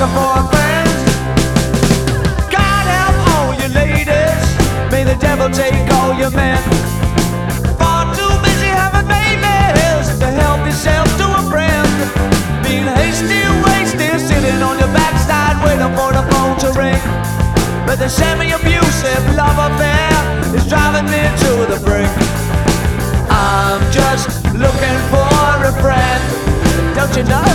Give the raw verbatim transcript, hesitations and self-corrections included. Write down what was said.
looking for a friend. God help all you ladies, may the devil take all your men. Far too busy having babies to help yourself to a friend. Being hasty, wasted, sitting on your backside waiting for the phone to ring. But the semi-abusive love affair is driving me to the brink. I'm just looking for a friend, don't you know?